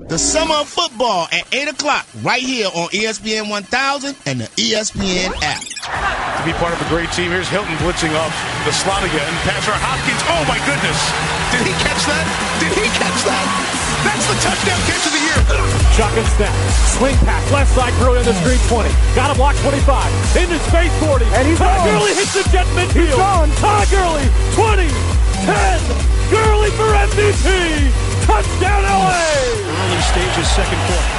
The Summer of Football at 8 o'clock right here on ESPN 1000 and the ESPN app. To be part of a great team, here's Hilton blitzing off the slot again. Passer Hopkins, oh my goodness. Did he catch that? Did he catch that? That's the touchdown catch of the year. Chuck and snap. Swing pass. Left side Gurley on the screen 20. Got a block 25. Into space 40. And he's Todd Gurley hits the jet midfield. He's gone. Todd Gurley 20, 10. Gurley for MVP. Touchdown LA. Early stages, second quarter.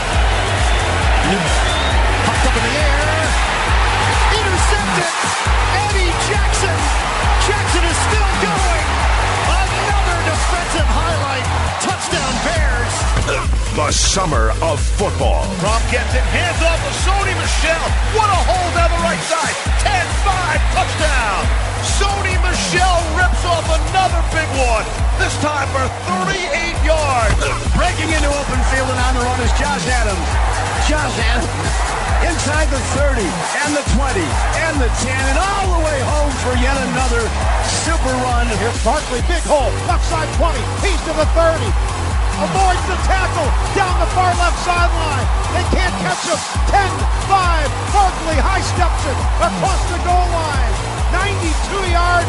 Popped up in the air. Intercepted. Eddie Jackson. Jackson is still going. Another defensive highlight. Touchdown Bears. The Summer of Football. Rob gets it. Hands off to Sony Michel. What a hole down the right side. 10-5 touchdown. Sony Michel rips off another big one. This time for 38 yards. Breaking into open field and on the run is Josh Adams. Josh Adams inside the 30 and the 20 and the 10 and all the way home for yet another super run. Here's Barkley, big hole, left side 20, he's to the 30. Avoids the tackle down the far left sideline. They can't catch him. 10-5. Barkley high steps it across the goal line. 92-yard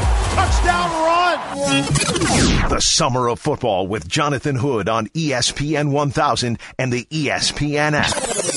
touchdown run. The Summer of Football with Jonathan Hood on ESPN 1000 and the ESPN app.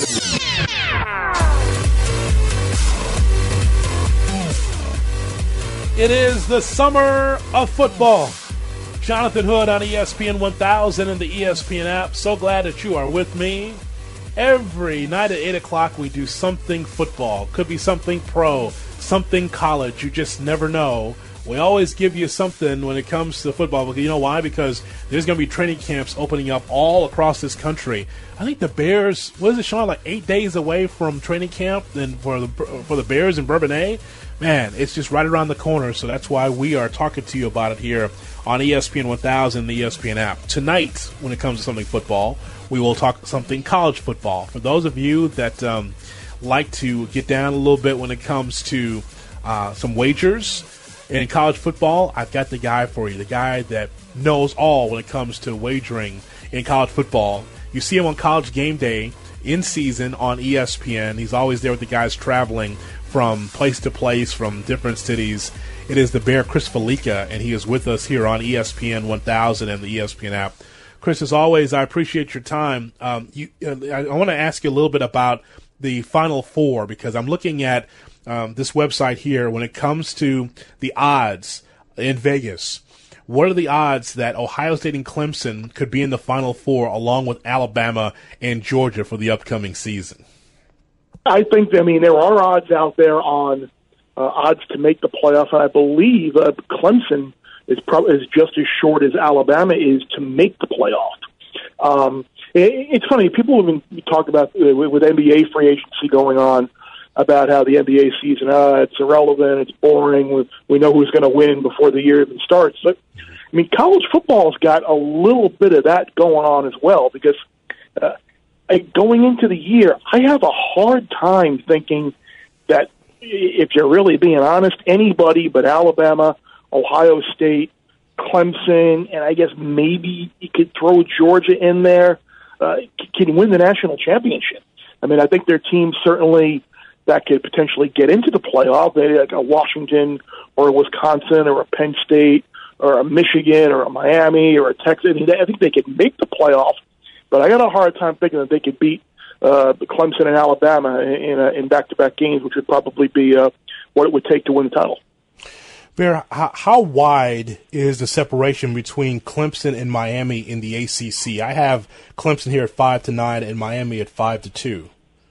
It is the Summer of Football. Jonathan Hood on ESPN 1000 and the ESPN app. So glad that you are with me. Every night at 8 o'clock we do something football. Could be something pro, something college. You just never know. We always give you something when it comes to football. But you know why? Because there's going to be training camps opening up all across this country. I think the Bears, what is it, Sean, like 8 days away from training camp and for the Bears in Bourbonnais? Man, it's just right around the corner, so that's why we are talking to you about it here on ESPN 1000 and the ESPN app. Tonight, when it comes to something football, we will talk something college football. For those of you that like to get down a little bit when it comes to some wagers in college football, I've got the guy for you, the guy that knows all when it comes to wagering in college football. You see him on College Game Day in season on ESPN. He's always there with the guys traveling from place to place, from different cities. It is the Bear, Chris Fallica, and he is with us here on ESPN 1000 and the ESPN app. Chris, as always, I appreciate your time. I want to ask you a little bit about the Final Four, because I'm looking at this website here when it comes to the odds in Vegas. What are the odds that Ohio State and Clemson could be in the Final Four along with Alabama and Georgia for the upcoming season? I think, there are odds out there on odds to make the playoff, and I believe Clemson is just as short as Alabama is to make the playoff. It's funny, people have been talking about with NBA free agency going on about how the NBA season, it's irrelevant, it's boring, we know who's going to win before the year even starts. But, college football's got a little bit of that going on as well, because going into the year, I have a hard time thinking that, if you're really being honest, anybody but Alabama, Ohio State, Clemson, and I guess maybe you could throw Georgia in there, can win the national championship. I think their teams certainly that could potentially get into the playoff, maybe like a Washington or a Wisconsin or a Penn State or a Michigan or a Miami or a Texas. I think they could make the playoff, but I got a hard time thinking that they could beat Clemson and Alabama in back-to-back games, which would probably be what it would take to win the title. Bear, how wide is the separation between Clemson and Miami in the ACC? I have Clemson here at 5-9 and Miami at 5-2.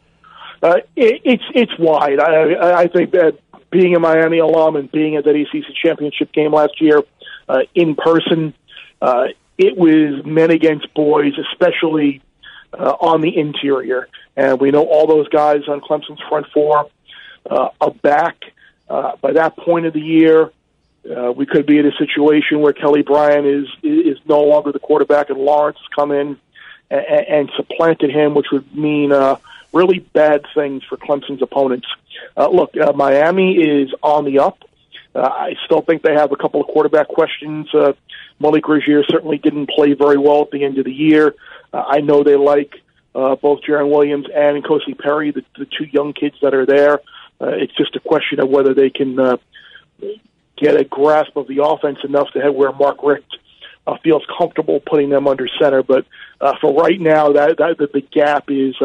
It's wide. I think that being a Miami alum and being at that ACC championship game last year in person, it was men against boys, especially on the interior. And we know all those guys on Clemson's front four are back. By that point of the year, we could be in a situation where Kelly Bryant is no longer the quarterback, and Lawrence has come in and supplanted him, which would mean really bad things for Clemson's opponents. Look, Miami is on the up. I still think they have a couple of quarterback questions. Malik Rozier certainly didn't play very well at the end of the year. I know they like both Jaron Williams and N'Kosi Perry, the two young kids that are there. It's just a question of whether they can get a grasp of the offense enough to have where Mark Richt feels comfortable putting them under center. But for right now, the gap is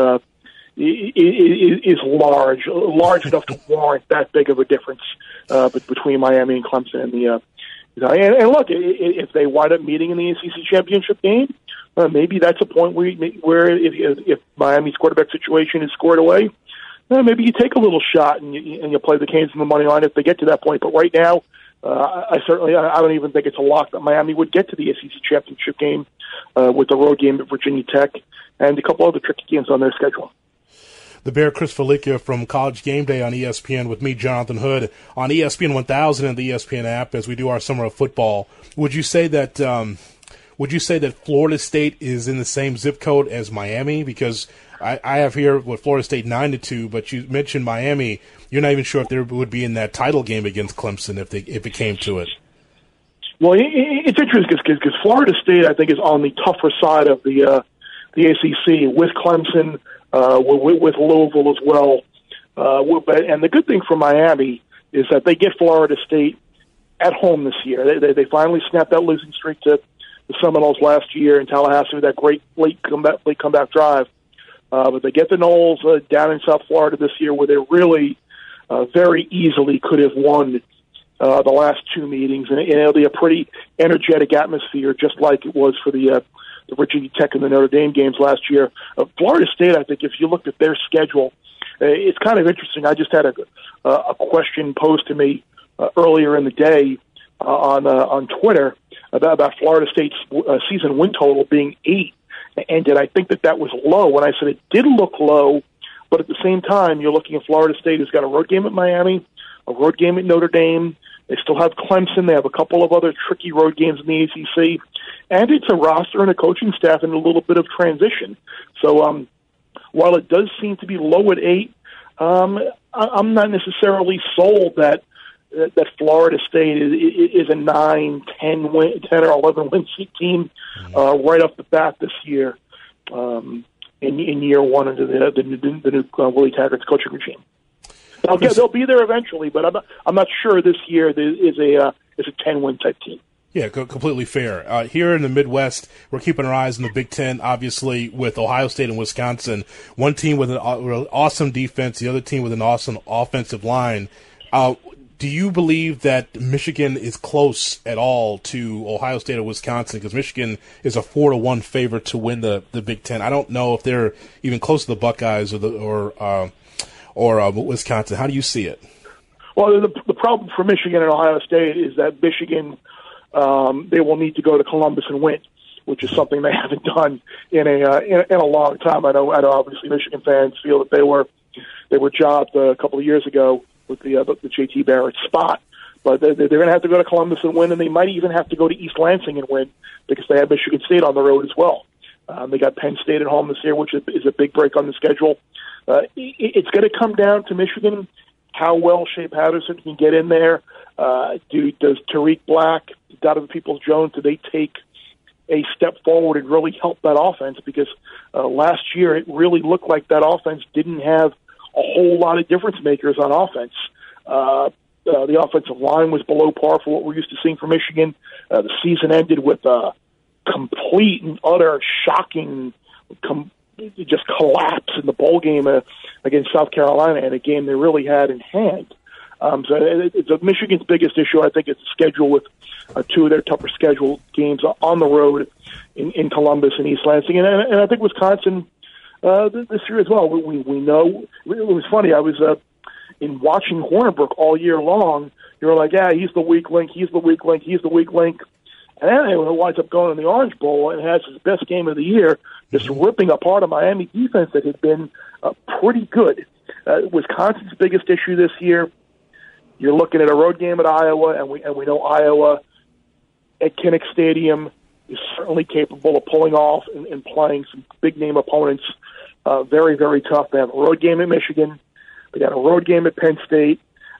large enough to warrant that big of a difference between Miami and Clemson. And look, if they wind up meeting in the ACC championship game, maybe that's a point where if Miami's quarterback situation is scored away, maybe you take a little shot and you play the Canes in the money line if they get to that point. But right now, I don't even think it's a lock that Miami would get to the ACC championship game with the road game at Virginia Tech and a couple other tricky games on their schedule. The Bear, Chris Felicia from College Game Day on ESPN with me, Jonathan Hood, on ESPN 1000 and the ESPN app as we do our summer of football. Would you say that Florida State is in the same zip code as Miami? Because I have here with Florida State 9-2, but you mentioned Miami. You're not even sure if they would be in that title game against Clemson if it came to it. Well, it's interesting because Florida State, I think, is on the tougher side of the ACC with Clemson, with Louisville as well. And the good thing for Miami is that they get Florida State at home this year. They finally snapped that losing streak to the Seminoles last year in Tallahassee with that great late comeback drive. But they get the Noles down in South Florida this year where they really very easily could have won the last two meetings. And it'll be a pretty energetic atmosphere, just like it was for the Virginia Tech and the Notre Dame games last year. Florida State, I think, if you looked at their schedule, it's kind of interesting. I just had a question posed to me earlier in the day on Twitter about Florida State's season win total being 8. And did I think that was low? And I said it did look low, but at the same time, you're looking at Florida State who's got a road game at Miami, a road game at Notre Dame. They still have Clemson. They have a couple of other tricky road games in the ACC. And it's a roster and a coaching staff in a little bit of transition. So while it does seem to be low at 8, I'm not necessarily sold that Florida State is a 9, 10 or 11 win team right off the bat this year in year one under the new Willie Taggart's coaching regime. They'll be there eventually, but I'm not sure this year is a 10-win type team. Yeah, completely fair. Here in the Midwest, we're keeping our eyes on the Big Ten, obviously, with Ohio State and Wisconsin. One team with an awesome defense, the other team with an awesome offensive line. Do you believe that Michigan is close at all to Ohio State or Wisconsin? Because Michigan is a 4-1 favorite to win the Big Ten. I don't know if they're even close to the Buckeyes or Wisconsin. How do you see it? Well, the problem for Michigan and Ohio State is that Michigan, they will need to go to Columbus and win, which is something they haven't done in a long time. I know obviously Michigan fans feel that they were jobbed a couple of years ago with the J.T. Barrett spot. But they're going to have to go to Columbus and win, and they might even have to go to East Lansing and win because they have Michigan State on the road as well. They got Penn State at home this year, which is a big break on the schedule. It's going to come down to Michigan, how well Shea Patterson can get in there. Does Tariq Black, Donovan Peoples-Jones, do they take a step forward and really help that offense? Because last year it really looked like that offense didn't have a whole lot of difference makers on offense. The offensive line was below par for what we're used to seeing from Michigan. The season ended with a complete and utter shocking just collapse in the bowl game against South Carolina, and a game they really had in hand. So it's Michigan's biggest issue. I think it's the schedule with two of their tougher scheduled games on the road in Columbus and East Lansing, and I think Wisconsin this year as well. We know it was funny. I was in watching Hornibrook all year long. You were like, yeah, he's the weak link. He's the weak link. He's the weak link. And then it winds up going in the Orange Bowl and has his best game of the year, just ripping apart a Miami defense that had been pretty good. Wisconsin's biggest issue this year, you're looking at a road game at Iowa, and we know Iowa at Kinnick Stadium is certainly capable of pulling off and playing some big-name opponents. Very, very tough. They have a road game at Michigan. They got a road game at Penn State.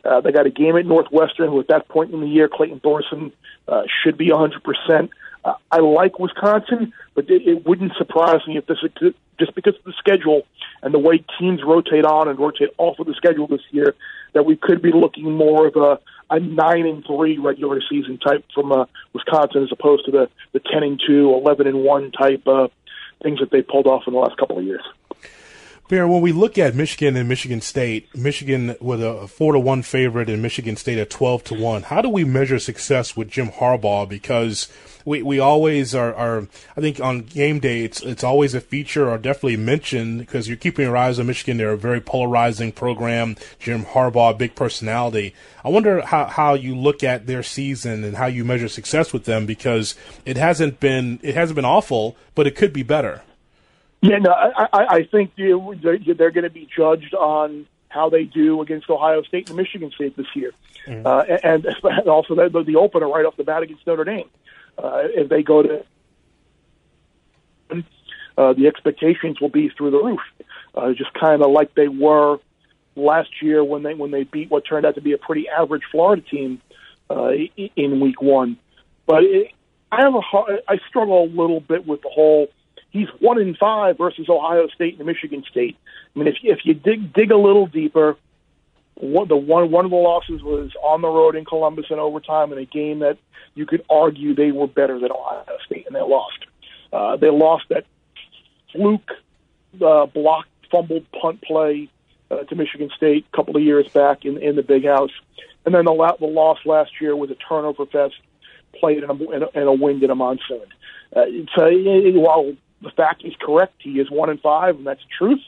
They got a game at Northwestern, who at that point in the year, Clayton Thorson should be 100%. I like Wisconsin, but it wouldn't surprise me if this, just because of the schedule and the way teams rotate on and rotate off of the schedule this year, that we could be looking more of a 9-3 regular season type from Wisconsin, as opposed to the 10-2, 11-1 type things that they pulled off in the last couple of years. Bear, when we look at Michigan and Michigan State, Michigan with a 4-1 favorite and Michigan State at 12-1, how do we measure success with Jim Harbaugh? Because we always are I think on game day it's always a feature or definitely mentioned, because you're keeping your eyes on Michigan. They're a very polarizing program. Jim Harbaugh, big personality. I wonder how you look at their season and how you measure success with them, because it hasn't been awful, but it could be better. Yeah, no, I think they're going to be judged on how they do against Ohio State and Michigan State this year, and also the opener right off the bat against Notre Dame. If they go to, the expectations will be through the roof, just kind of like they were last year when they beat what turned out to be a pretty average Florida team in Week 1. But I struggle a little bit with the whole. He's 1-5 versus Ohio State and Michigan State. I mean, if you dig a little deeper, one of the losses was on the road in Columbus in overtime in a game that you could argue they were better than Ohio State, and they lost. They lost that fluke blocked, fumbled punt play to Michigan State a couple of years back in the Big House, and then the loss last year was a turnover fest played in a wind in a monsoon. While the fact is correct, he is 1-5, and that's the truth.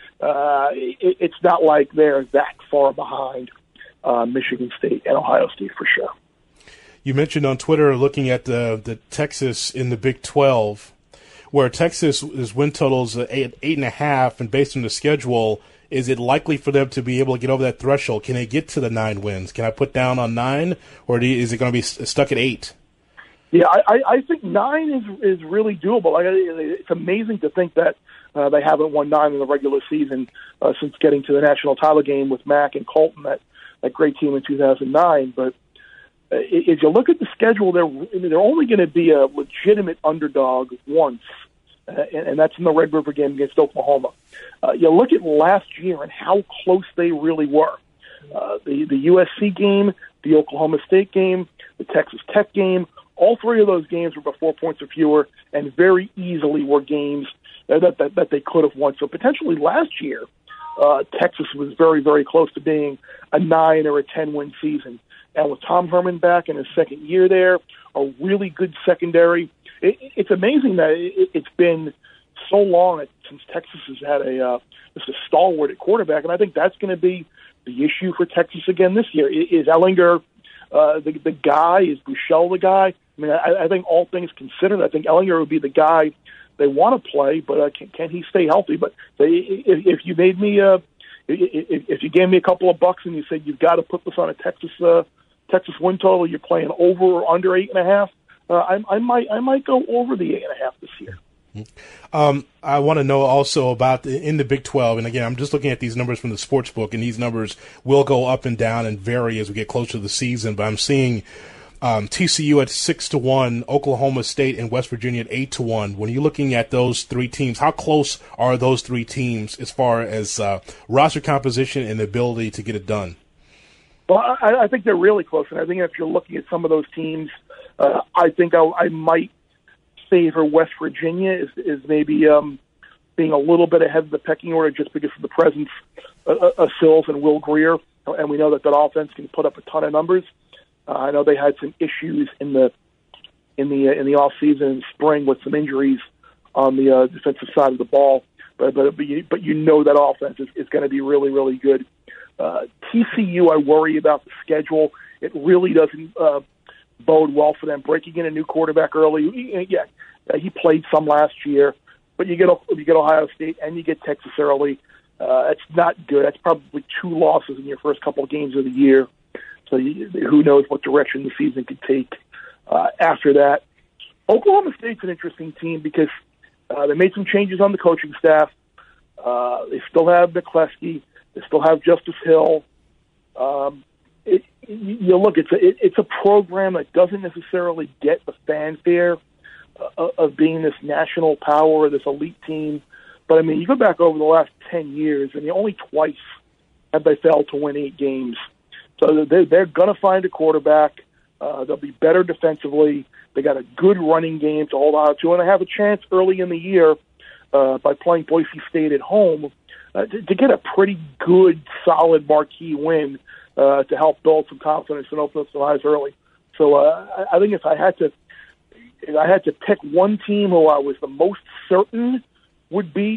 It's not like they're that far behind Michigan State and Ohio State for sure. You mentioned on Twitter looking at the Texas in the Big 12, where Texas' win totals at 8.5, and based on the schedule, is it likely for them to be able to get over that threshold? Can they get to the 9 wins? Can I put down on 9, or is it going to be stuck at 8? Yeah, I think 9 is really doable. It's amazing to think that they haven't won 9 in the regular season since getting to the national title game with Mack and Colton, that great team in 2009. But if you look at the schedule, they're only going to be a legitimate underdog once, and that's in the Red River game against Oklahoma. You look at last year and how close they really were. The USC game, the Oklahoma State game, the Texas Tech game, all 3 of those games were by 4 points or fewer, and very easily were games that they could have won. So potentially last year, Texas was very, very close to being a 9 or a 10-win season. And with Tom Herman back in his second year there, a really good secondary, it's amazing that it's been so long since Texas has had just a stalwart at quarterback, and I think that's going to be the issue for Texas again this year. Is Ehlinger the guy? Is Buechele the guy? I mean, I think all things considered, I think Ehlinger would be the guy they want to play, but can he stay healthy? But if you made me, if you gave me a couple of bucks and you said you've got to put this on a Texas win total, you're playing over or under 8.5. I might go over the 8.5 this year. I want to know also about in the Big 12, and again, I'm just looking at these numbers from the sports book, and these numbers will go up and down and vary as we get closer to the season, but I'm seeing TCU at 6-1, Oklahoma State and West Virginia at 8-1. When you're looking at those 3 teams, how close are those 3 teams as far as roster composition and the ability to get it done? Well, I think they're really close, and I think if you're looking at some of those teams, I think I might favor West Virginia is maybe being a little bit ahead of the pecking order just because of the presence of Sills and Will Grier, and we know that offense can put up a ton of numbers. I know they had some issues in the off season and spring with some injuries on the defensive side of the ball, but you know that offense is going to be really, really good. TCU, I worry about the schedule. It really doesn't bode well for them. Breaking in a new quarterback early, he played some last year, but you get Ohio State and you get Texas early. It's not good. That's probably 2 losses in your first couple of games of the year. So who knows what direction the season could take after that. Oklahoma State's an interesting team because they made some changes on the coaching staff. They still have McCleskey. They still have Justice Hill. you look, it's a program that doesn't necessarily get the fanfare of being this national power, this elite team. But, I mean, you go back over the last 10 years, and only twice have they failed to win 8 games. So they're going to find a quarterback. They'll be better defensively. They got a good running game to hold on to, and they have a chance early in the year by playing Boise State at home to get a pretty good, solid marquee win to help build some confidence and open up some eyes early. So I think if I had to pick one team who I was the most certain would be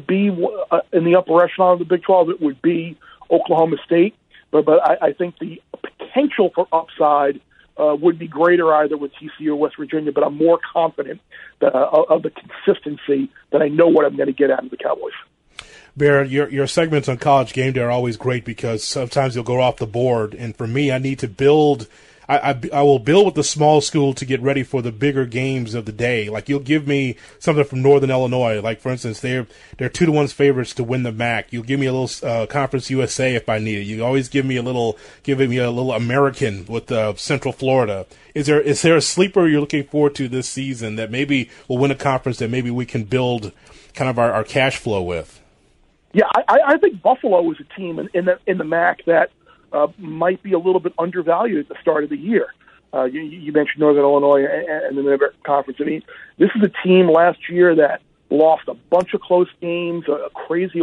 in the upper echelon of the Big 12, it would be Oklahoma State. But I think the potential for upside would be greater either with TCU or West Virginia. But I'm more confident of the consistency that I know what I'm going to get out of the Cowboys. Bear, your segments on College Game Day are always great because sometimes you'll go off the board. And for me, I need to build. I will build with the small school to get ready for the bigger games of the day. Like you'll give me something from Northern Illinois. Like for instance, they're 2-1 favorites to win the MAC. You'll give me a little Conference USA if I need it. You always give me a little American with Central Florida. Is there a sleeper you're looking forward to this season that maybe will win a conference that maybe we can build kind of our cash flow with? Yeah, I think Buffalo is a team in the MAC that might be a little bit undervalued at the start of the year. You mentioned Northern Illinois and the Mid-American Conference. I mean, this is a team last year that lost a bunch of close games, a crazy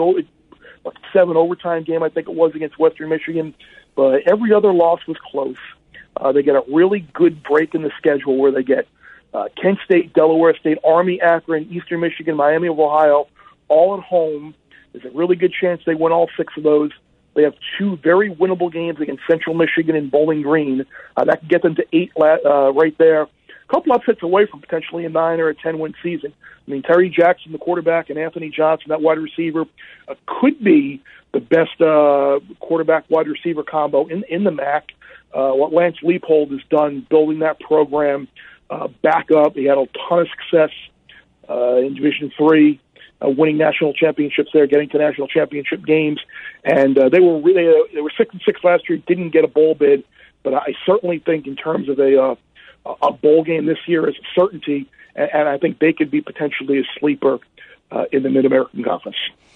7 overtime game, I think it was, against Western Michigan. But every other loss was close. They get a really good break in the schedule where they get Kent State, Delaware State, Army, Akron, Eastern Michigan, Miami of Ohio, all at home. There's a really good chance they win all 6 of those. They have 2 very winnable games against Central Michigan and Bowling Green. That can get them to 8 right there. A couple upsets away from potentially a 9 or a 10-win season. I mean, Terry Jackson, the quarterback, and Anthony Johnson, that wide receiver, could be the best quarterback-wide receiver combo in the MAC. What Lance Leipold has done building that program back up. He had a ton of success in Division III. Winning national championships there, getting to national championship games, and they were 6-6 last year. Didn't get a bowl bid, but I certainly think in terms of a bowl game this year is a certainty, and I think they could be potentially a sleeper in the Mid-American Conference.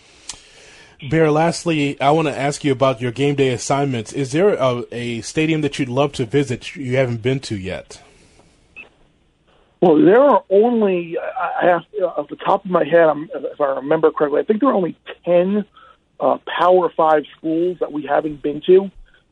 Bear, lastly, I want to ask you about your game day assignments. Is there a stadium that you'd love to visit you haven't been to yet? Well, there are only, off the top of my head, if I remember correctly, I think there are only 10 Power 5 schools that we haven't been to.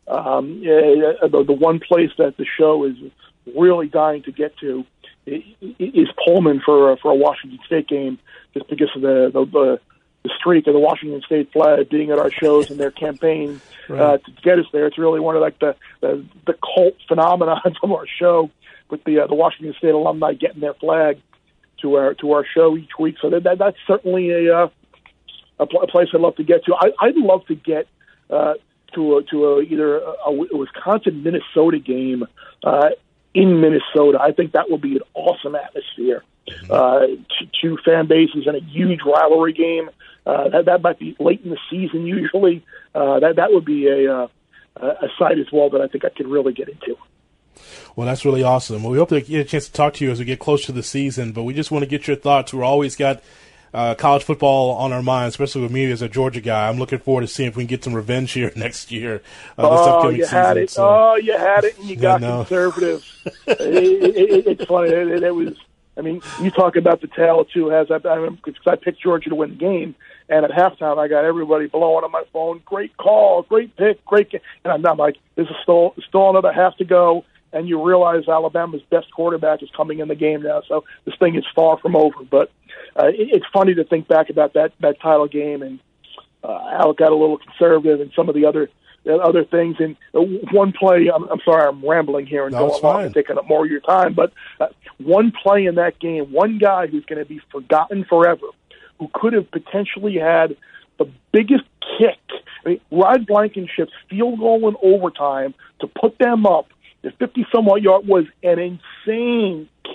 The one place that the show is really dying to get to is Pullman for a Washington State game, just because of the streak of the Washington State flag being at our shows and their campaign to get us there. It's really one of like the cult phenomenons of our show, with the Washington State alumni getting their flag to our show each week. So that's certainly a place I'd love to get to. I'd love to get to either a Wisconsin Minnesota game in Minnesota. I think that would be an awesome atmosphere. Two fan bases and a huge rivalry game. That might be late in the season usually. That would be a site as well that I think I could really get into. Well, that's really awesome. Well, we hope to get a chance to talk to you as we get close to the season, but we just want to get your thoughts. We're always got college football on our minds, especially with me as a Georgia guy. I'm looking forward to seeing if we can get some revenge here next year. This upcoming you had season, it. so. You had it, and you got conservative. It's funny. It was. I mean, you talk about the tale too. Because I picked Georgia to win the game, and at halftime I got everybody blowing on my phone. Great call, great pick, great game. And I'm like, there's still another half to go. And you realize Alabama's best quarterback is coming in the game now, so this thing is far from over. But it's funny to think back about that title game, and Alec got a little conservative, and some of the other things. And one play, I'm sorry, I'm rambling here and going on and taking up more of your time, but one play in that game, one guy who's going to be forgotten forever, who could have potentially had the biggest kick. I mean, Rod Blankenship's field goal in overtime to put them up. The 50-somewhat yard was an insane kick.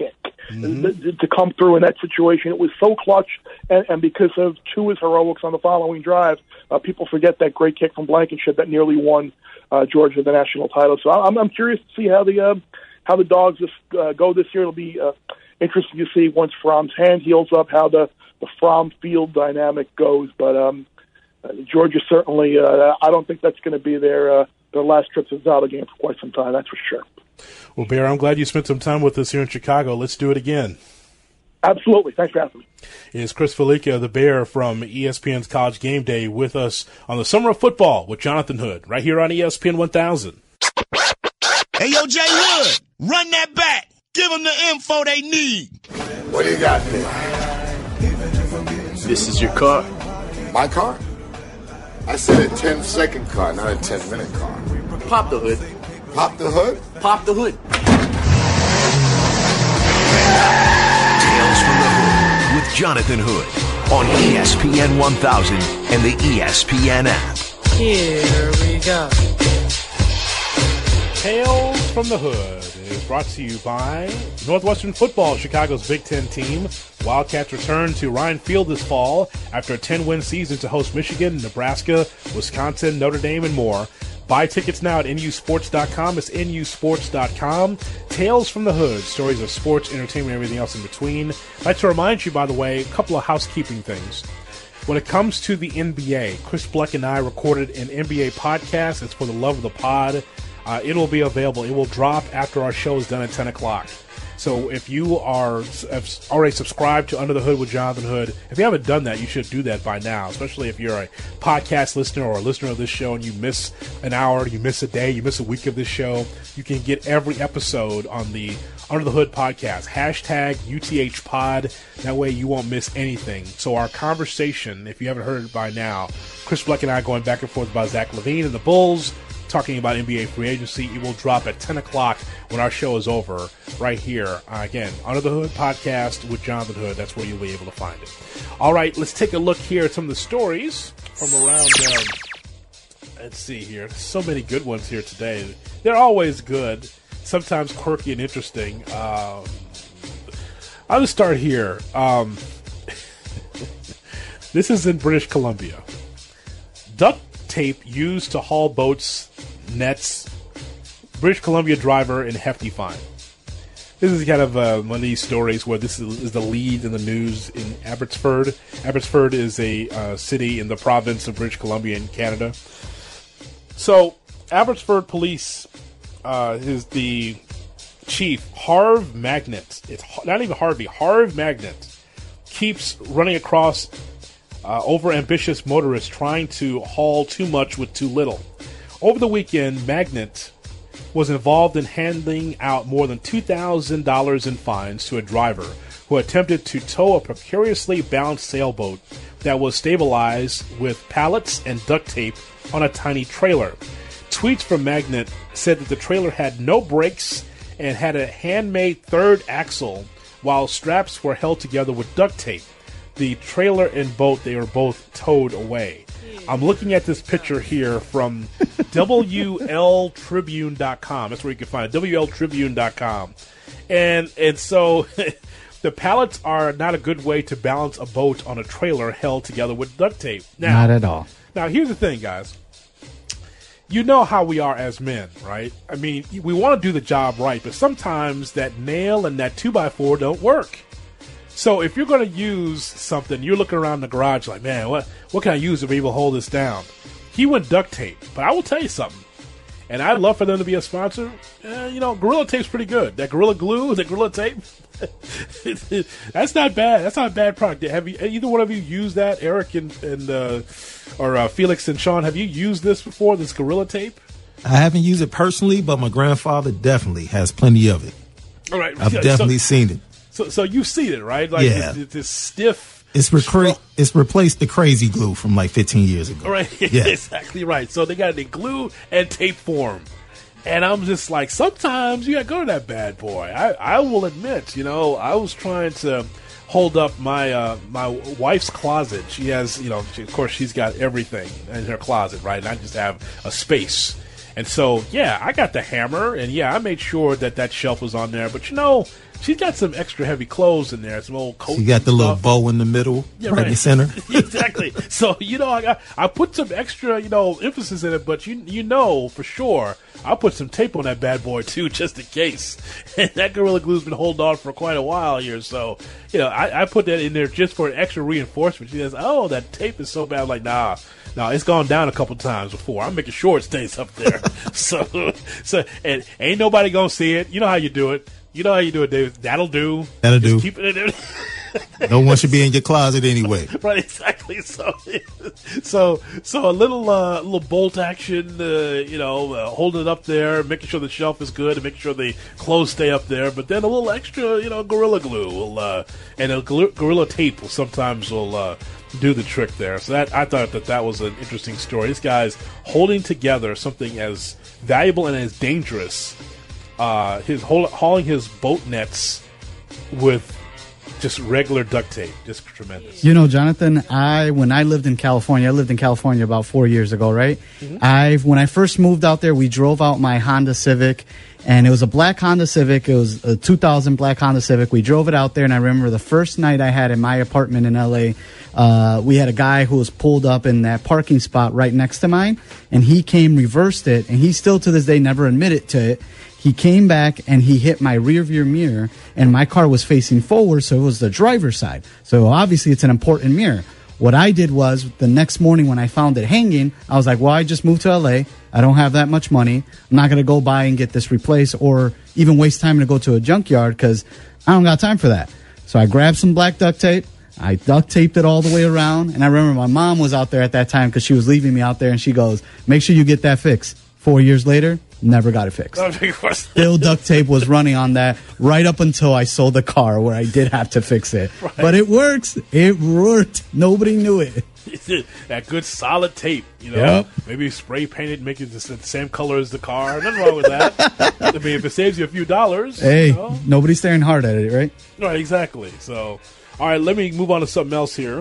to come through in that situation. It was so clutch, and because of Tua's heroics on the following drive, people forget that great kick from Blankenship that nearly won Georgia the national title. So I'm curious to see how the Dogs go this year. It'll be interesting to see once Fromm's hand heals up how the Fromm field dynamic goes. But Georgia certainly, I don't think that's going to be their last trip to the title game for quite some time. That's for sure. Well, Bear, I'm glad you spent some time with us here in Chicago. Let's do it again. Absolutely. Thanks for having me. It's Chris Felica, the Bear from ESPN's College Game Day, with us on the Summer of Football with Jonathan Hood, right here on ESPN 1000. Hey, yo, Jay Wood, run that back. Give them the info they need. What do you got there? This is your car? My car? I said a 10-second car, not a 10-minute car. Pop the hood. Pop the hood? Pop the hood. Tales from the Hood with Jonathan Hood on ESPN 1000 and the ESPN app. Here we go. Tales from the Hood is brought to you by Northwestern Football, Chicago's Big Ten team. Wildcats return to Ryan Field this fall after a 10-win season to host Michigan, Nebraska, Wisconsin, Notre Dame, and more. Buy tickets now at nusports.com. It's nusports.com. Tales from the Hood, stories of sports, entertainment, and everything else in between. I'd like to remind you, by the way, a couple of housekeeping things. When it comes to the NBA, Chris Bleck and I recorded an NBA podcast. It's for the love of the pod. It'll be available. It will drop after our show is done at 10 o'clock. So if you have already subscribed to Under the Hood with Jonathan Hood, if you haven't done that, you should do that by now, especially if you're a podcast listener or a listener of this show and you miss an hour, you miss a day, you miss a week of this show. You can get every episode on the Under the Hood podcast, hashtag UTHpod. That way you won't miss anything. So our conversation, if you haven't heard it by now, Chris Bleck and I going back and forth about Zach LaVine and the Bulls, talking about NBA free agency. It will drop at 10 o'clock when our show is over right here. Again, Under the Hood podcast with Jonathan Hood. That's where you'll be able to find it. All right, let's take a look here at some of the stories from around, let's see here. So many good ones here today. They're always good, sometimes quirky and interesting. I'll just start here. This is in British Columbia. Duct tape used to haul boats, nets. British Columbia driver in hefty fine. This is kind of one of these stories where this is the lead in the news in Abbotsford. Abbotsford is a city in the province of British Columbia in Canada. So Abbotsford police is the chief, Harv Magnet. It's not even Harvey. Harv Magnet keeps running across over-ambitious motorists trying to haul too much with too little. Over the weekend, Magnet was involved in handing out more than $2,000 in fines to a driver who attempted to tow a precariously balanced sailboat that was stabilized with pallets and duct tape on a tiny trailer. Tweets from Magnet said that the trailer had no brakes and had a handmade third axle while straps were held together with duct tape. The trailer and boat, they were both towed away. I'm looking at this picture here from WLTribune.com. That's where you can find it, WLTribune.com. And so the pallets are not a good way to balance a boat on a trailer held together with duct tape. Now, not at all. Now, here's the thing, guys. You know how we are as men, right? I mean, we want to do the job right, but sometimes that nail and that 2x4 don't work. So if you're going to use something, you're looking around the garage like, man, what can I use to be able to hold this down? He went duct tape, but I will tell you something, and I'd love for them to be a sponsor. Gorilla Tape's pretty good. That Gorilla Glue, that Gorilla Tape, that's not bad. That's not a bad product. Have you, either one of you used that, Eric and Felix and Sean? Have you used this before, this Gorilla Tape? I haven't used it personally, but my grandfather definitely has plenty of it. All right, I've definitely seen it. So you've seen it, right? Like, yeah. This stiff. It's replaced the crazy glue from like 15 years ago. Right, yeah. Exactly right. So they got it in glue and tape form. And I'm just like, sometimes you got to go to that bad boy. I will admit, I was trying to hold up my my wife's closet. She has, of course, she's got everything in her closet, right? And I just have a space. And so, yeah, I got the hammer, and yeah, I made sure that shelf was on there. But, she's got some extra heavy clothes in there, some old coats. You got the and little stuff. bow in the middle, right in the center. Exactly. So, I put some extra, emphasis in it, but you know for sure I'll put some tape on that bad boy too, just in case. And that Gorilla Glue's been holding on for quite a while here, so I put that in there just for an extra reinforcement. She says, "Oh, that tape is so bad." I'm like, nah, it's gone down a couple times before. I'm making sure it stays up there. so and ain't nobody gonna see it. You know how you do it. David. That'll do. That'll Just do. keep it in there. No one should be in your closet anyway. Right, exactly. So a little bolt action, holding it up there, making sure the shelf is good, and making sure the clothes stay up there. But then a little extra, Gorilla Glue will, and a Gorilla Tape will sometimes do the trick there. So I thought that was an interesting story. This guy's holding together something as valuable and as dangerous. Hauling his boat nets with just regular duct tape. Just tremendous. Jonathan, when I lived in California, about 4 years ago, right? Mm-hmm. When I first moved out there, we drove out my Honda Civic, and it was a black Honda Civic. It was a 2000 black Honda Civic. We drove it out there, and I remember the first night I had in my apartment in L.A., we had a guy who was pulled up in that parking spot right next to mine, and he reversed it, and he still to this day never admitted to it. He came back and he hit my rear view mirror, and my car was facing forward, so it was the driver's side. So obviously it's an important mirror. What I did was the next morning when I found it hanging, I was like, well, I just moved to LA. I don't have that much money. I'm not going to go buy and get this replaced or even waste time to go to a junkyard because I don't got time for that. So I grabbed some black duct tape. I duct taped it all the way around. And I remember my mom was out there at that time because she was leaving me out there, and she goes, make sure you get that fixed. 4 years later, never got it fixed. Still duct tape was running on that right up until I sold the car where I did have to fix it. Right. But it works. It worked. Nobody knew it. That good solid tape, Yep. Maybe spray painted, make it the same color as the car. Nothing wrong with that. I mean, if it saves you a few dollars. Hey, nobody's staring hard at it, right? Right, exactly. So, all right, let me move on to something else here.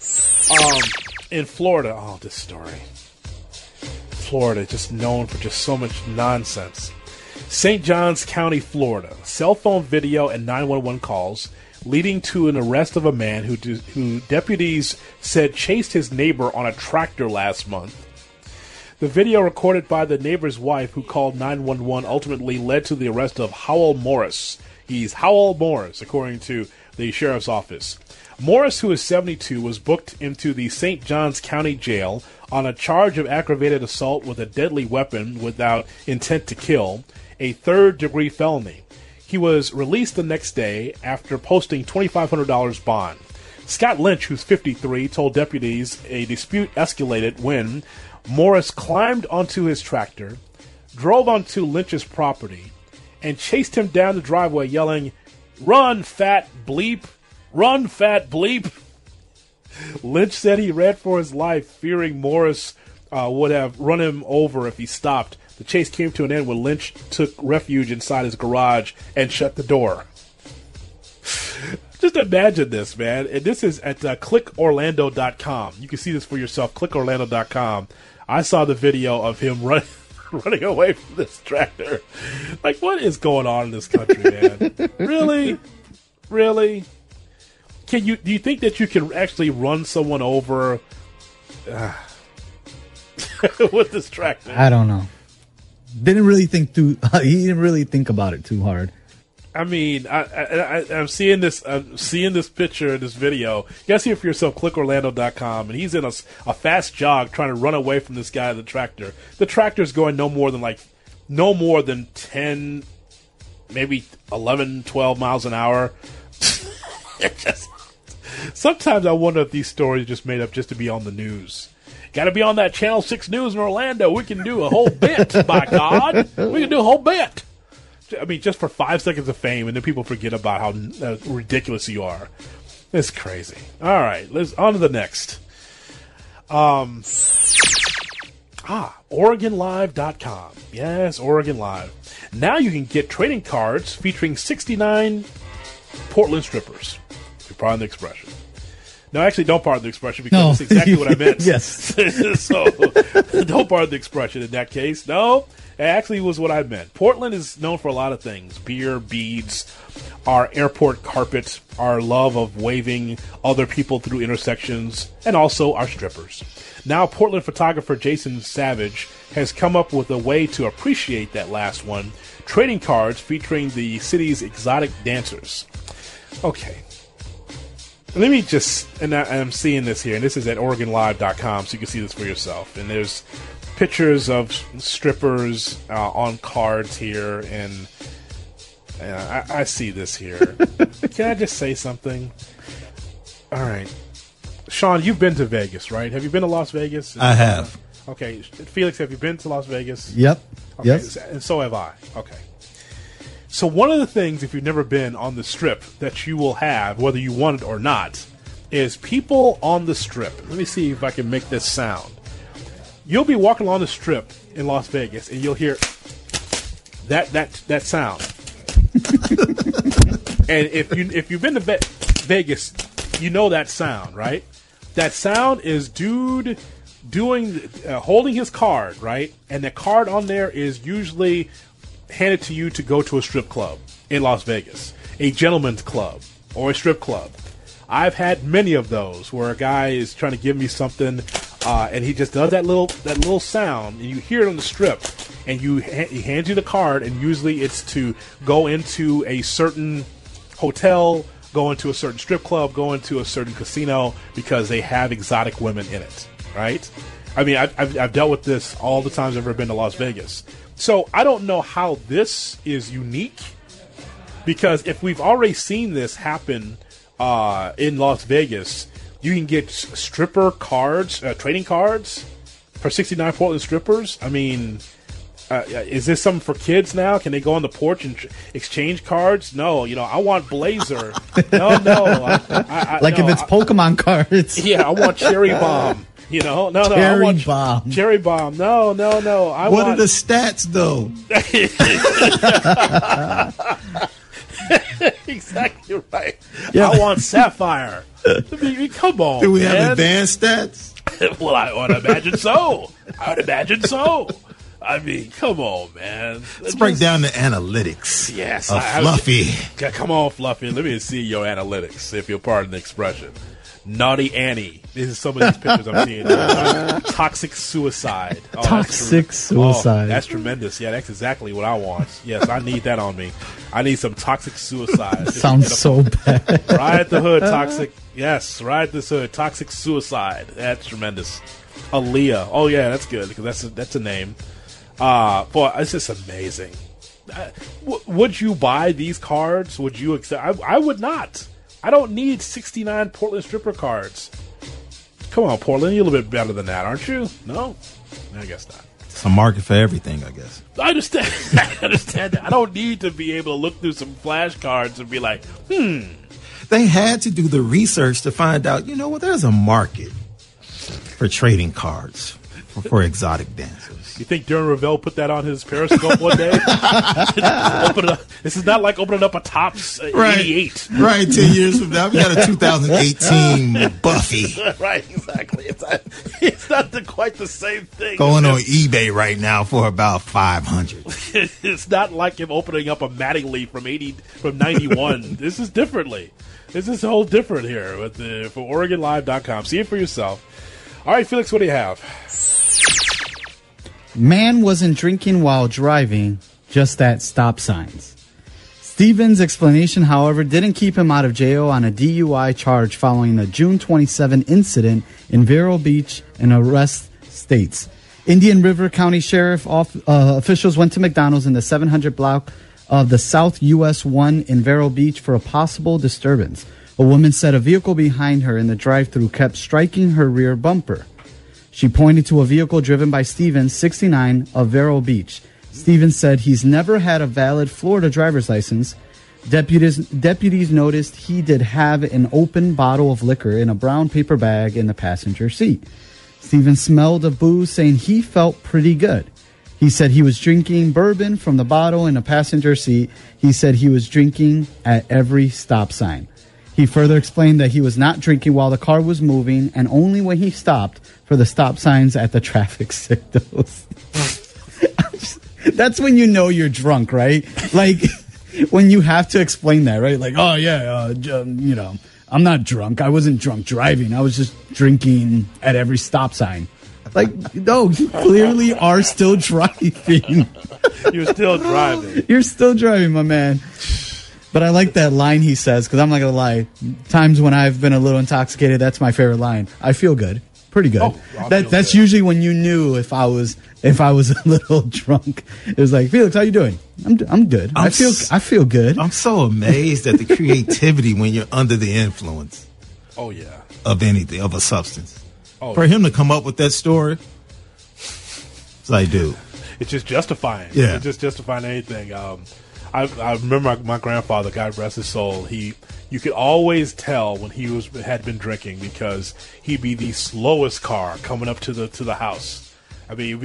In Florida, this story. Florida, just known for just so much nonsense. St. Johns County, Florida. Cell phone video and 911 calls leading to an arrest of a man who deputies said chased his neighbor on a tractor last month. The video recorded by the neighbor's wife who called 911 ultimately led to the arrest of Howell Morris. He's Howell Morris, according to the sheriff's office. Morris, who is 72, was booked into the St. Johns County Jail on a charge of aggravated assault with a deadly weapon without intent to kill, a third-degree felony. He was released the next day after posting $2,500 bond. Scott Lynch, who's 53, told deputies a dispute escalated when Morris climbed onto his tractor, drove onto Lynch's property, and chased him down the driveway yelling, "Run, fat bleep! Run, fat bleep!" Lynch said he ran for his life, fearing Morris would have run him over if he stopped. The chase came to an end when Lynch took refuge inside his garage and shut the door. Just imagine this, man. And this is at clickorlando.com. You can see this for yourself, clickorlando.com. I saw the video of him running away from this tractor. Like, what is going on in this country, man? Really? Really? Do you think that you can actually run someone over with this tractor? I don't know. He didn't really think about it too hard. I mean, I'm seeing this picture, this video. You gotta see it for yourself. ClickOrlando.com, and he's in a fast jog trying to run away from this guy in the tractor. The tractor's going no more than 10, maybe 11, 12 miles an hour. Sometimes I wonder if these stories are just made up just to be on the news. Got to be on that Channel 6 News in Orlando. We can do a whole bit, by God. We can do a whole bit. I mean, just for 5 seconds of fame, and then people forget about how ridiculous you are. It's crazy. All right, let's on to the next. OregonLive.com. Yes, Oregon Live. Now you can get trading cards featuring 69 Portland strippers. If you're pardon the expression. No, actually, don't pardon the expression because that's exactly what I meant. Yes. So, don't pardon the expression in that case. No, it actually was what I meant. Portland is known for a lot of things. Beer, beads, our airport carpet, our love of waving other people through intersections, and also our strippers. Now, Portland photographer Jason Savage has come up with a way to appreciate that last one, trading cards featuring the city's exotic dancers. Okay. Let me just, and I'm seeing this here, and this is at OregonLive.com, so you can see this for yourself. And there's pictures of strippers on cards here, and I see this here. Can I just say something? All right. Sean, you've been to Vegas, right? Have you been to Las Vegas? I have. Okay. Felix, have you been to Las Vegas? Yep. Okay. Yes. And so have I. Okay. So one of the things, if you've never been on the Strip, that you will have, whether you want it or not, is people on the Strip. Let me see if I can make this sound. You'll be walking along the Strip in Las Vegas, and you'll hear that sound. And if you've been to Vegas, you know that sound, right? That sound is dude holding his card, right? And the card on there is usually handed to you to go to a strip club in Las Vegas, a gentleman's club or a strip club. I've had many of those where a guy is trying to give me something, and he just does that little sound, and you hear it on the Strip, and he hands you the card, and usually it's to go into a certain hotel, go into a certain strip club, go into a certain casino because they have exotic women in it, right? I mean, I've dealt with this all the times I've ever been to Las Vegas. So I don't know how this is unique, because if we've already seen this happen in Las Vegas, you can get stripper cards, trading cards for 69 Portland strippers. I mean, is this something for kids now? Can they go on the porch and exchange cards? No, I want Blazer. No. Like if it's Pokemon cards. Yeah, I want Cherry Bomb. No. Cherry Bomb. Cherry Bomb. No. What are the stats, though? Exactly right. Yeah. I want Sapphire. I mean, come on, Do we man. have advanced stats? Well, I would imagine so. I mean, come on, man. Let's break down the analytics. Yes. Of Fluffy. Come on, Fluffy. Let me see your analytics, if you'll pardon the expression. Naughty Annie. This is some of these pictures I'm seeing. Toxic suicide. Oh, Toxic suicide. Oh, that's tremendous. Yeah, that's exactly what I want. Yes, I need that on me. I need some toxic suicide. Sounds so bad. Right at the hood, toxic. Yes, right at the hood. Toxic suicide. That's tremendous. Aaliyah. Oh, yeah, that's good because that's a name. Boy, it's just amazing. Would you buy these cards? Would you accept? I would not. I don't need 69 Portland stripper cards. Come on, Portland. You're a little bit better than that, aren't you? No? I guess not. It's a market for everything, I guess. I understand. I understand that. I don't need to be able to look through some flashcards and be like, They had to do the research to find out, there's a market for trading cards for exotic dancers. You think Darren Ravel put that on his Periscope one day? Open it up. This is not like opening up a Topps 88. Right, 10 years from now. We got a 2018 Buffy. Right, exactly. It's not quite the same thing. Going on eBay right now for about $500. It's not like him opening up a Mattingly from 91. This is differently. This is whole different here for OregonLive.com. See it for yourself. All right, Felix, what do you have? Man wasn't drinking while driving, just at stop signs. Stevens' explanation, however, didn't keep him out of jail on a DUI charge following a June 27 incident in Vero Beach and arrest states. Indian River County Sheriff officials went to McDonald's in the 700 block of the South US 1 in Vero Beach for a possible disturbance. A woman said a vehicle behind her in the drive-thru kept striking her rear bumper. She pointed to a vehicle driven by Stevens, 69, of Vero Beach. Stevens said he's never had a valid Florida driver's license. Deputies noticed he did have an open bottle of liquor in a brown paper bag in the passenger seat. Stevens smelled of booze, saying he felt pretty good. He said he was drinking bourbon from the bottle in the passenger seat. He said he was drinking at every stop sign. He further explained that he was not drinking while the car was moving and only when he stopped for the stop signs at the traffic signals. That's when you know you're drunk, right? Like, when you have to explain that, right? Like, oh, yeah, you know, I'm not drunk. I wasn't drunk driving. I was just drinking at every stop sign. Like, no, you clearly are still driving. You're still driving. You're still driving, my man. But I like that line he says, because I'm not going to lie. Times when I've been a little intoxicated, that's my favorite line. I feel good. Pretty good. That's usually when you knew if I was a little drunk. It was like, Felix, how you doing? I'm good. I feel good. I'm so amazed at the creativity when you're under the influence. Oh yeah. Of anything, of a substance. Oh, for him to come up with that story, it's like, dude. It's just justifying. Yeah. It's just justifying anything. I remember my grandfather, God rest his soul. You could always tell when he had been drinking because he'd be the slowest car coming up to the house. I mean,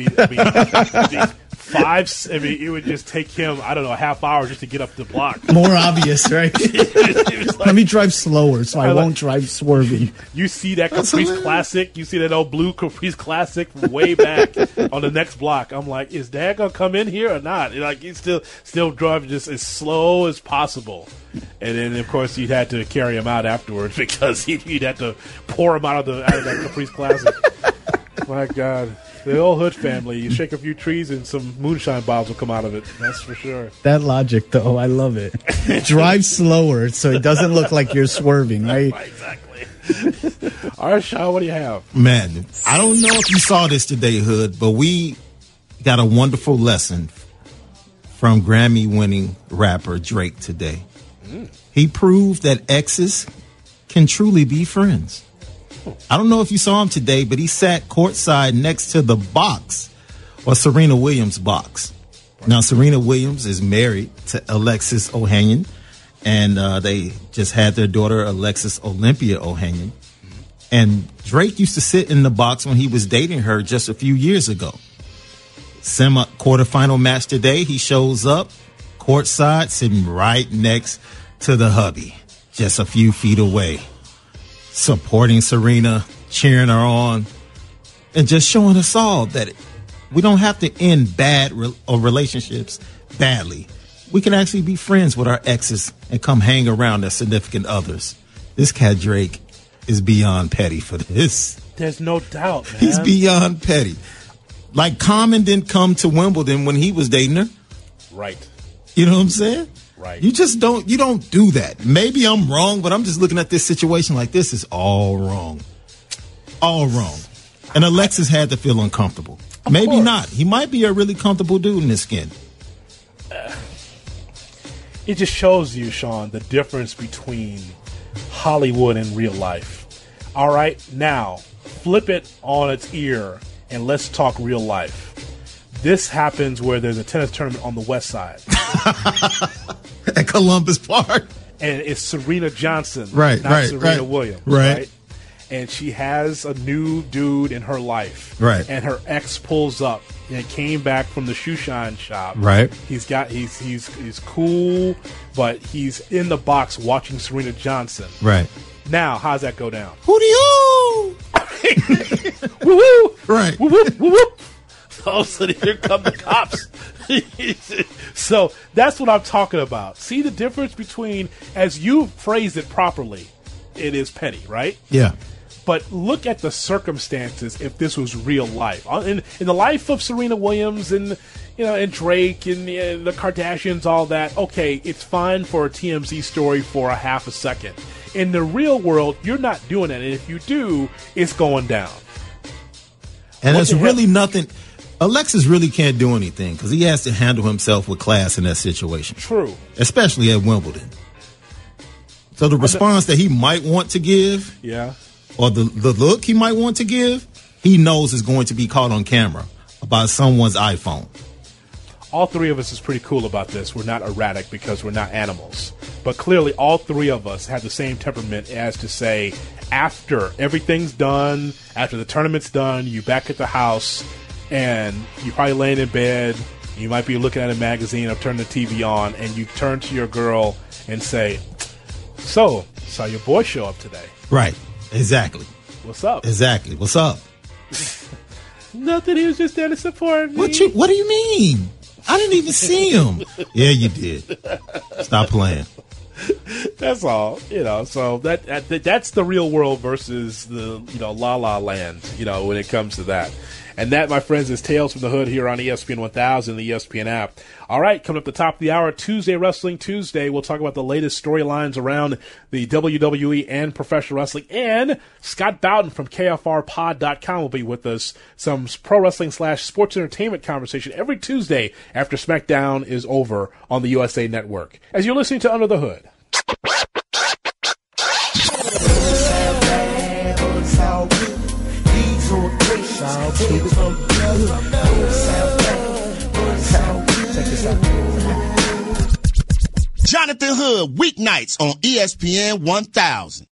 it would just take him, I don't know, a half hour just to get up the block. More obvious, right? Let me drive slower so I won't drive swerving. You see that Caprice Classic, you see that old blue Caprice Classic from way back on the next block. I'm like, is Dad going to come in here or not? Like, he's still driving just as slow as possible. And then, of course, you'd have to carry him out afterwards because you'd have to pour him out of that Caprice Classic. My God. The old Hood family, you shake a few trees and some moonshine bottles will come out of it. That's for sure. That logic, though, I love it. Drive slower so it doesn't look like you're swerving, right? Exactly. All right, Sean, what do you have? Man, I don't know if you saw this today, Hood, but we got a wonderful lesson from Grammy-winning rapper Drake today. He proved that exes can truly be friends. I don't know if you saw him today, but he sat courtside next to the box, or Serena Williams' box. Now, Serena Williams is married to Alexis Ohanian, and they just had their daughter, Alexis Olympia Ohanian. And Drake used to sit in the box when he was dating her just a few years ago. Quarterfinal match today, he shows up courtside, sitting right next to the hubby, just a few feet away, supporting Serena, cheering her on, and just showing us all that we don't have to end bad relationships badly. We can actually be friends with our exes and come hang around their significant others. This cat Drake is beyond petty for this. There's no doubt, man. He's beyond petty. Like Common didn't come to Wimbledon when he was dating her. Right. You know what I'm saying? Right. You don't do that. Maybe I'm wrong, but I'm just looking at this situation like this is all wrong. All wrong. And Alexis had to feel uncomfortable. Maybe not. He might be a really comfortable dude in his skin. It just shows you, Sean, the difference between Hollywood and real life. All right, now, flip it on its ear and let's talk real life. This happens where there's a tennis tournament on the west side. At Columbus Park. And it's Serena Johnson, not Serena Williams. Right. And she has a new dude in her life. Right. And her ex pulls up and came back from the shoe shine shop. Right. He's cool, but he's in the box watching Serena Johnson. Right. Now, how's that go down? Hoo-dee-oo! Woo-woo! Right. Woo-woo! Woo-woo! All of a sudden, here come the cops. So that's what I'm talking about. See the difference between, as you phrased it properly, it is petty, right? Yeah. But look at the circumstances if this was real life. In the life of Serena Williams and Drake and the Kardashians, all that, okay, it's fine for a TMZ story for a half a second. In the real world, you're not doing that. And if you do, it's going down. And there's really nothing. Alexis really can't do anything because he has to handle himself with class in that situation. True. Especially at Wimbledon. So the response that he might want to give, or the look he might want to give, he knows is going to be caught on camera by someone's iPhone. All three of us is pretty cool about this. We're not erratic because we're not animals. But clearly all three of us have the same temperament as to say, after everything's done, after the tournament's done, you back at the house, and you're probably laying in bed, you might be looking at a magazine or turn the TV on, and you turn to your girl and say, so Saw your boy show up today. Right. Exactly. What's up? Exactly. What's up? Nothing. He was just there to support me. What do you mean? I didn't even see him. Yeah, you did. Stop playing. That's all. So that's the real world versus the La La Land. When it comes to that. And that, my friends, is Tales from the Hood here on ESPN 1000, the ESPN app. All right, coming up the top of the hour, Tuesday Wrestling Tuesday. We'll talk about the latest storylines around the WWE and professional wrestling. And Scott Bowden from KFRPod.com will be with us. Some pro wrestling / sports entertainment conversation every Tuesday after SmackDown is over on the USA Network. As you're listening to Under the Hood. Jonathan Hood, weeknights on ESPN 1000.